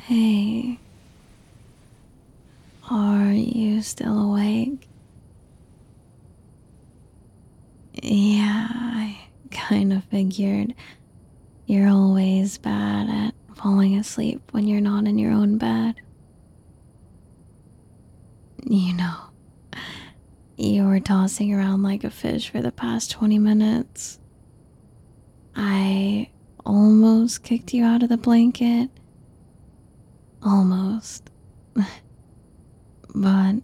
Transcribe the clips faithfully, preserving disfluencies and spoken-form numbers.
Hey, are you still awake? Yeah, I kind of figured you're always bad at falling asleep when you're not in your own bed. You know, you were tossing around like a fish for the past twenty minutes. I almost kicked you out of the blanket. Almost. But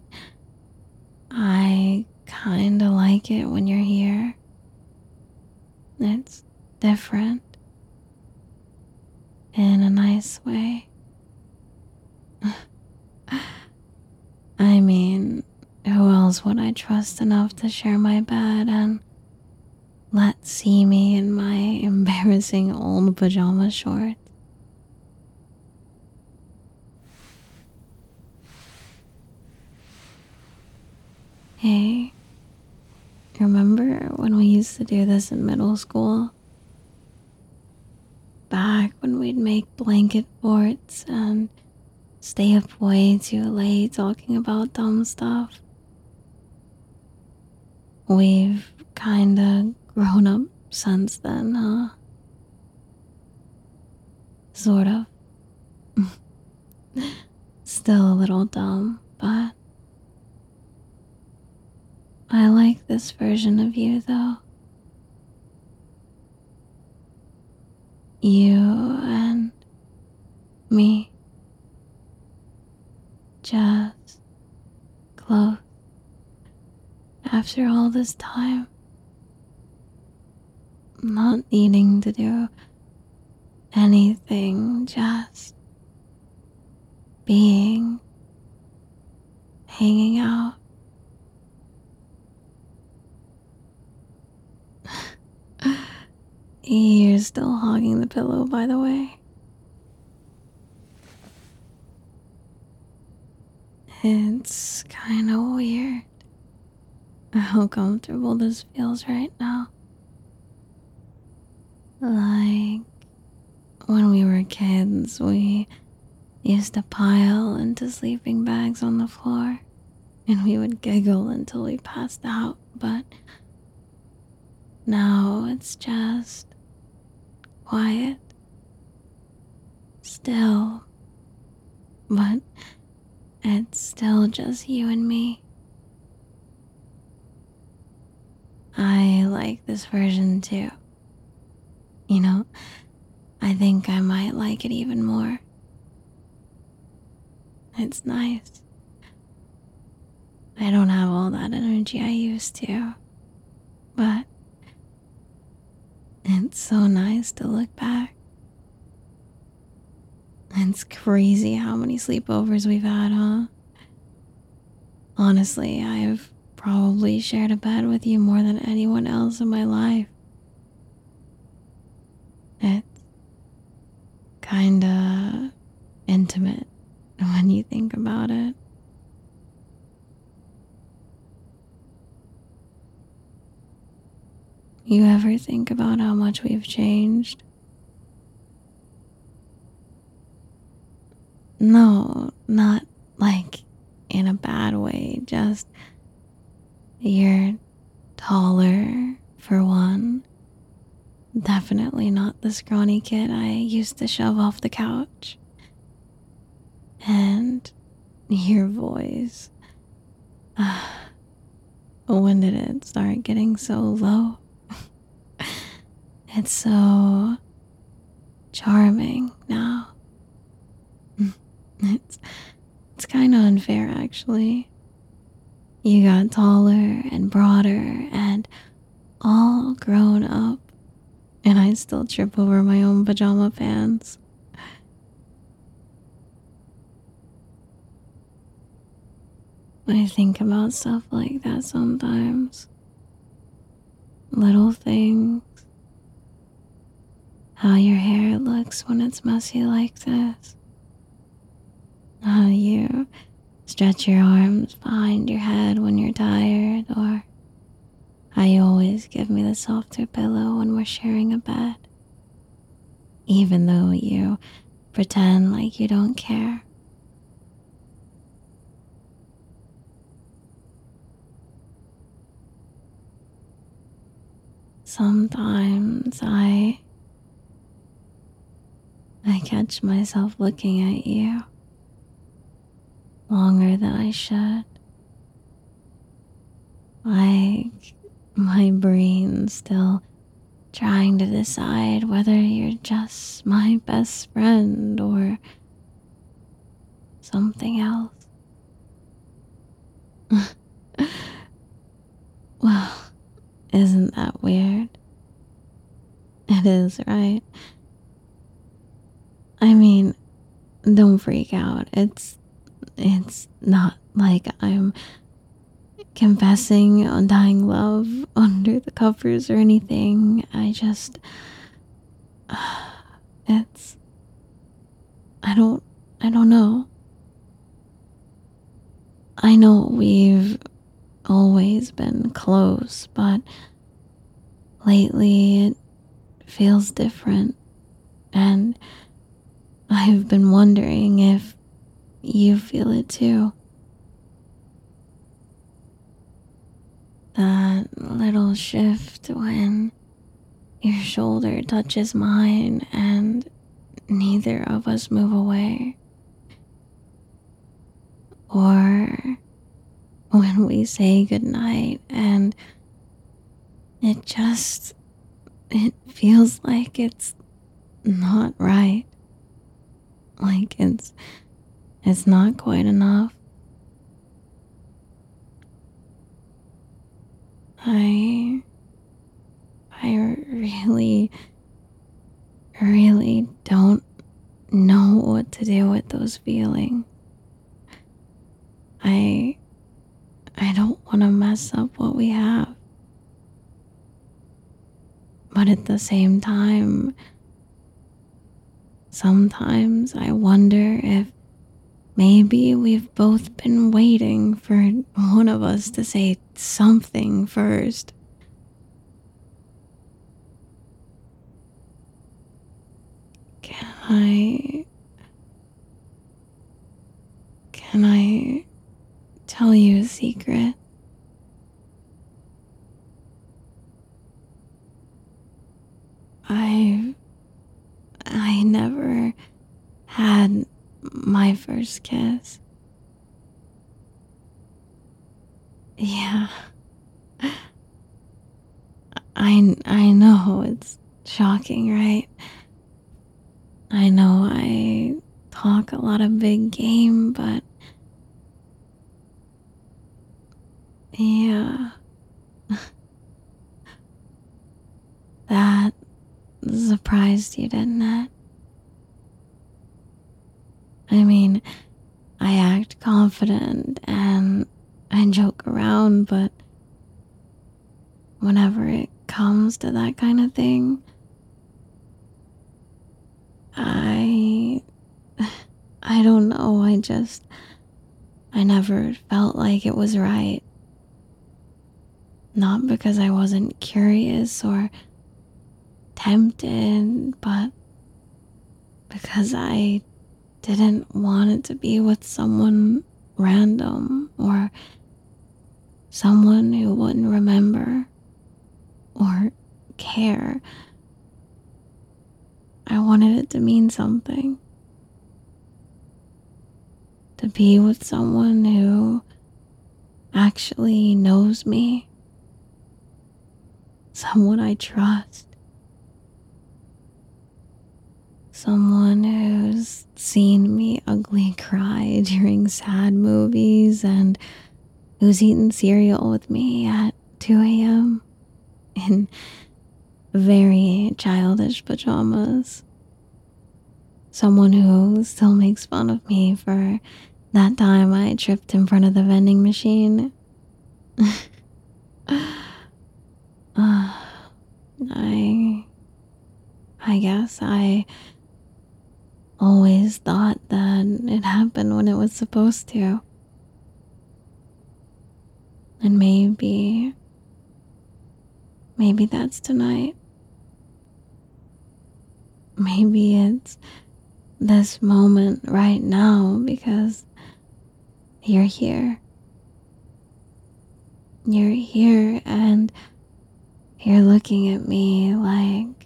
I kinda like it when you're here. It's different in a nice way. I mean, who else would I trust enough to share my bed and let see me in my embarrassing old pajama shorts? Hey, remember when we used to do this in middle school? Back when we'd make blanket forts and stay up way too late talking about dumb stuff. We've kinda grown up since then, huh? Sort of. Still a little dumb, but I like this version of you though. You and me. Just close. After all this time. Not needing to do anything, just being, hanging out. You're still hogging the pillow, by the way. It's kinda weird how comfortable this feels right now. Like when we were kids, we used to pile into sleeping bags on the floor and we would giggle until we passed out, but now it's just quiet, still, but it's still just you and me. I like this version too. You know, I think I might like it even more. It's nice. I don't have all that energy I used to, but it's so nice to look back. It's crazy how many sleepovers we've had, huh? Honestly, I've probably shared a bed with you more than anyone else in my life. It's kinda intimate when you think about it. You ever think about how much we've changed? No, not like in a bad way, just you're taller, for one. Definitely not the scrawny kid I used to shove off the couch. And your voice. Ah, when did it start getting so low? It's so charming now. It's it's kind of unfair actually. You got taller and broader and all grown up, and I still trip over my own pajama pants. I think about stuff like that sometimes. Little things. How your hair looks when it's messy like this. How you stretch your arms behind your head when you're tired, or how you always give me the softer pillow when we're sharing a bed. Even though you pretend like you don't care. Sometimes I I catch myself looking at you longer than I should. Like my brain still trying to decide whether you're just my best friend or something else. Well, isn't that weird? It is, right? I mean, don't freak out. It's it's not like I'm confessing undying love under the covers or anything. I just it's I don't I don't know. I know we've always been close, but lately it feels different, and I've been wondering if you feel it too. That little shift when your shoulder touches mine and neither of us move away. Or when we say goodnight and it just, it feels like it's not right. Like it's, it's not quite enough. I, I really, really don't know what to do with those feelings. I, I don't want to mess up what we have. But at the same time, sometimes I wonder if maybe we've both been waiting for one of us to say something first. Can I... Can I tell you a secret? I... I never had my first kiss. Yeah. I, I know it's shocking, right? I know I talk a lot of big game, but yeah, that surprised you, didn't it? I mean, I act confident and I joke around, but whenever it comes to that kind of thing, I... I don't know, I just... I never felt like it was right. Not because I wasn't curious or tempted, but because I didn't want it to be with someone random or someone who wouldn't remember or care. I wanted it to mean something. To be with someone who actually knows me. Someone I trust. Someone who's seen me ugly cry during sad movies and who's eaten cereal with me at two a.m. in very childish pajamas. Someone who still makes fun of me for that time I tripped in front of the vending machine. uh, I... I guess I always thought that it happened when it was supposed to. And maybe... Maybe that's tonight. Maybe it's this moment right now because you're here. You're here and you're looking at me like,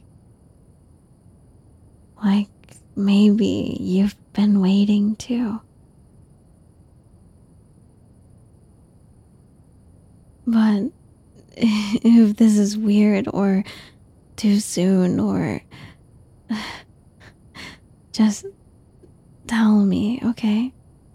like maybe you've been waiting too. But if this is weird or too soon or just tell me, okay?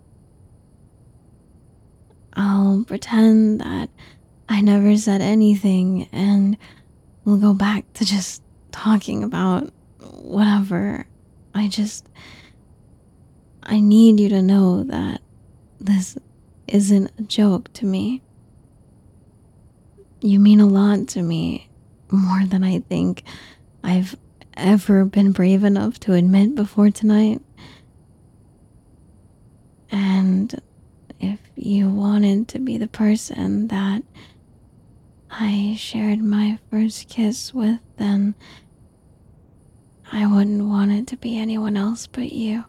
I'll pretend that I never said anything and we'll go back to just talking about whatever. I just, I need you to know that this isn't a joke to me. You mean a lot to me, more than I think I've ever been brave enough to admit before tonight. And if you wanted to be the person that I shared my first kiss with, then I wouldn't want it to be anyone else but you.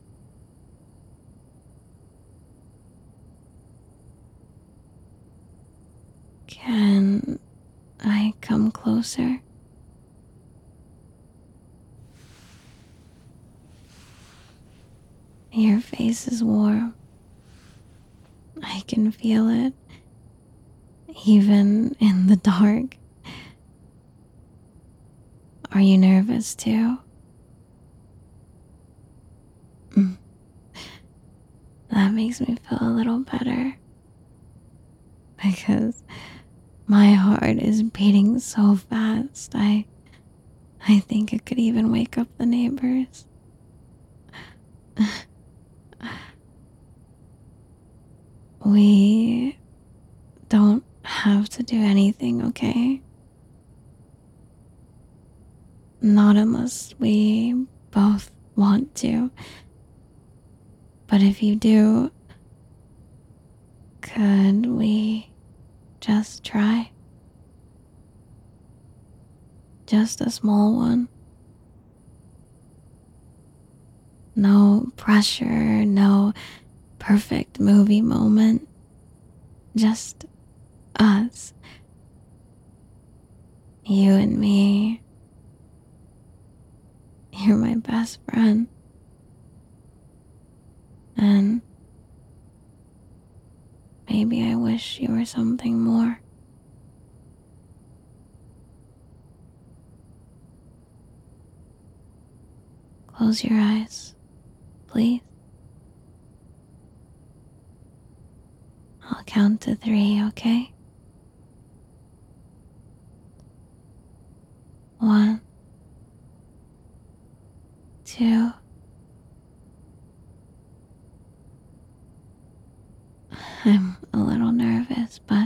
Can I come closer? Your face is warm. I can feel it, even in the dark. Are you nervous too? Mm. That makes me feel a little better because my heart is beating so fast. I I think it could even wake up the neighbors. We don't have to do anything, okay? Not unless we both want to. But if you do, could we just try? Just a small one. No pressure, no perfect movie moment. Just us. You and me. You're my best friend. And maybe I wish you were something more. Close your eyes, please. I'll count to three, okay? One, two. I'm a little nervous, but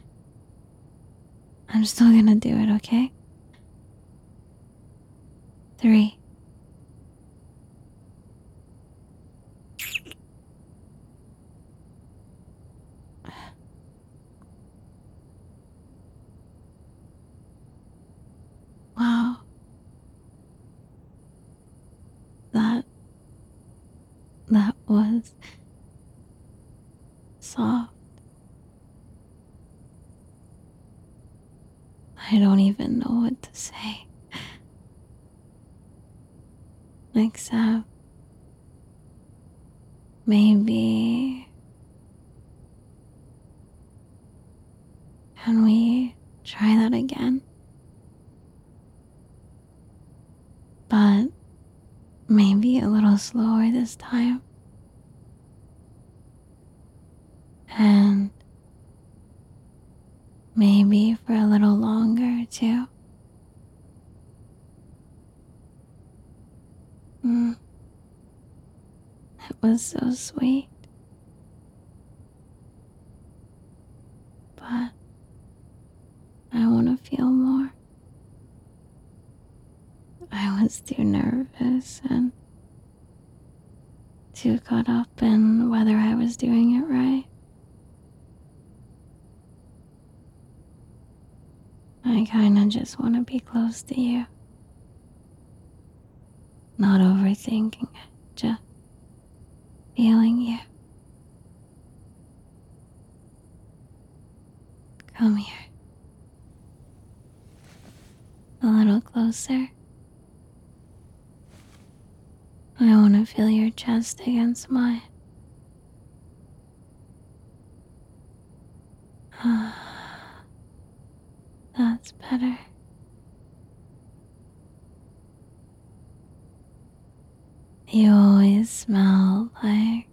I'm still gonna do it, okay? Three. Wow. That, that was soft. I don't even know what to say. Except maybe can we try that again? But maybe a little slower this time. And maybe for a little longer too. Mm. It was so sweet. But I want to feel more. I was too nervous and too caught up in whether I was doing it right. I kinda just want to be close to you. Not overthinking it, just feeling you. Come here. A little closer. I want to feel your chest against mine. Ah, that's better. You always smell like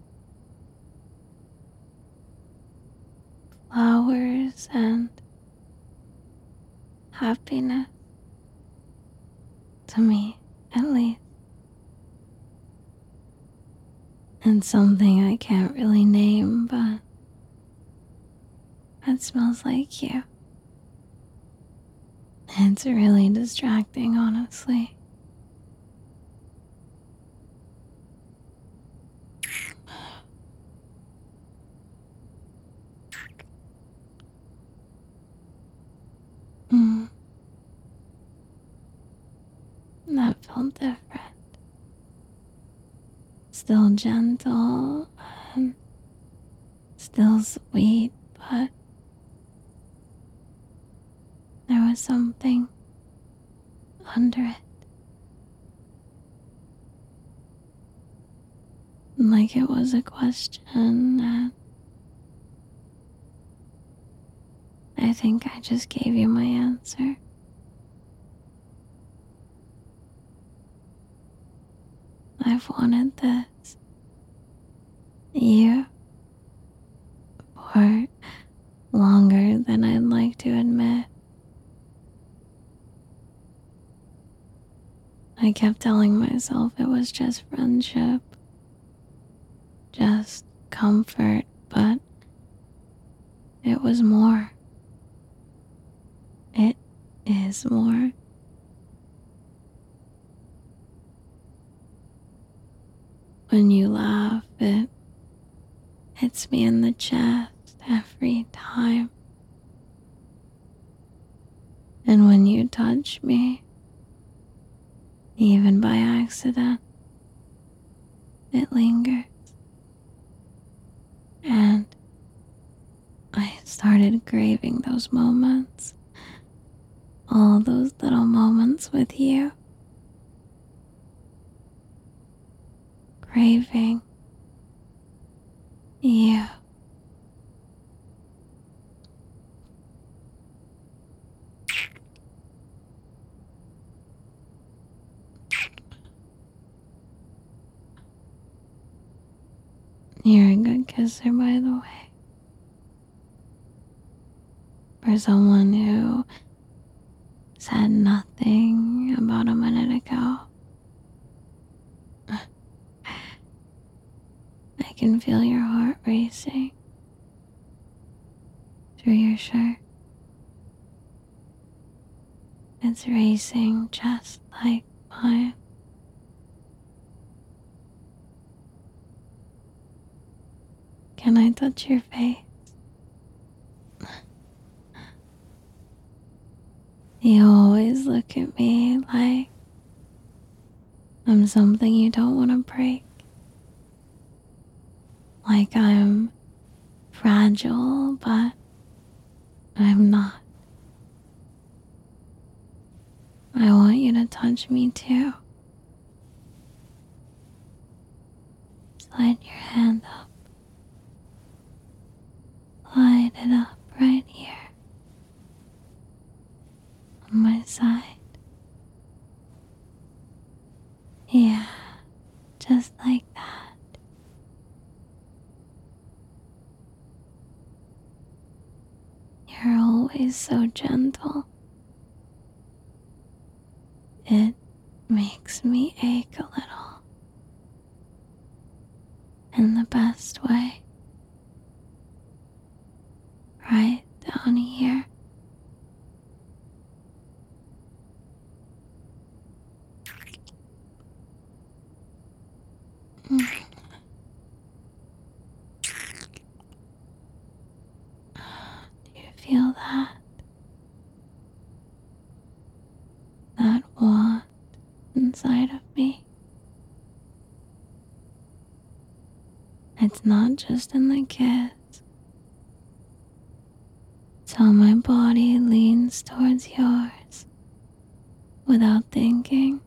flowers and happiness. To me, at least. And something I can't really name, but it smells like you. It's really distracting, honestly. Mm, that felt different. Still gentle and still sweet, but there was something under it. Like it was a question, and I think I just gave you my answer. I've wanted this. You. For longer than I'd like to admit. I kept telling myself it was just friendship. Just comfort, but it was more. It is more. When you laugh, it hits me in the chest every time. And when you touch me, even by accident, it lingers. And I started craving those moments. All those little moments with you. Craving you. You're a good kisser, by the way. For someone who said nothing about a minute ago. I can feel your heart racing through your shirt. It's racing just like mine. Can I touch your face? You always look at me like I'm something you don't want to break. Like I'm fragile, but I'm not. I want you to touch me too. Slide your hand up. Slide it up right here on my side. Yeah, just like that. You're always so gentle. It makes me ache a little. In the best way. Right down here. Mm. Do you feel that? That want inside of me? It's not just in the kiss. It's how my body leans towards yours without thinking.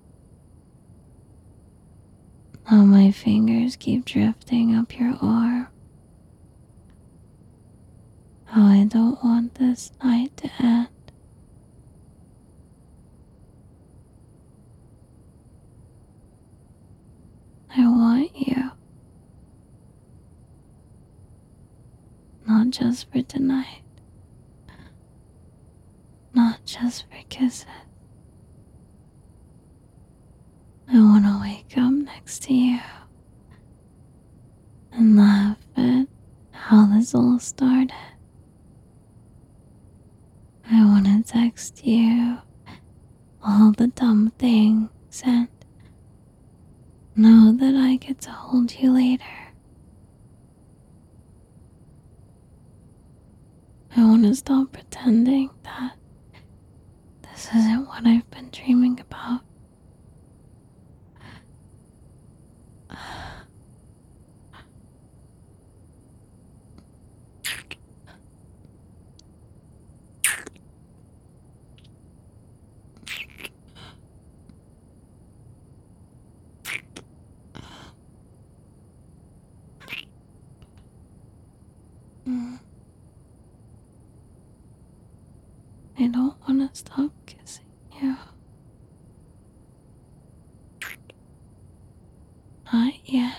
How my fingers keep drifting up your arm. How I don't want this night to end. I want you. Not just for tonight. Not just for kisses. I want to wake up next to you and laugh at how this all started. I want to text you all the dumb things and know that I get to hold you later. I want to stop pretending that this isn't what I've been dreaming about. Mm. I don't want to stop kissing you. Not yet.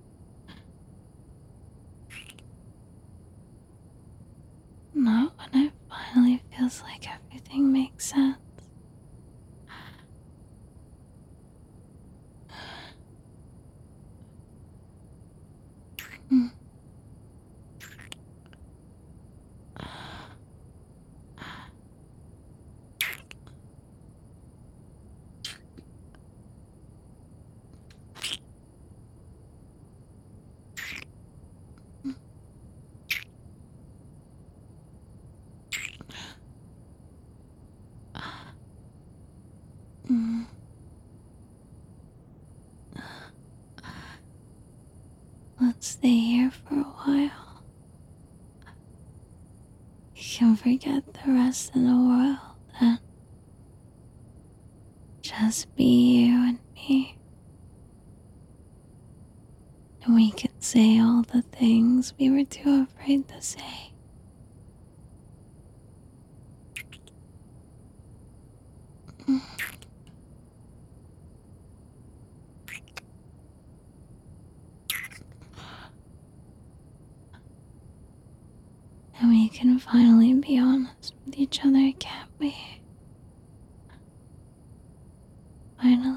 Not when it finally feels like everything makes sense. Mm. Mm. Let's stay here for a while. You can forget the rest of the world and just be you and me. And we can say all the things we were too afraid to say. Mm. And we can finally be honest with each other, can't we? Finally.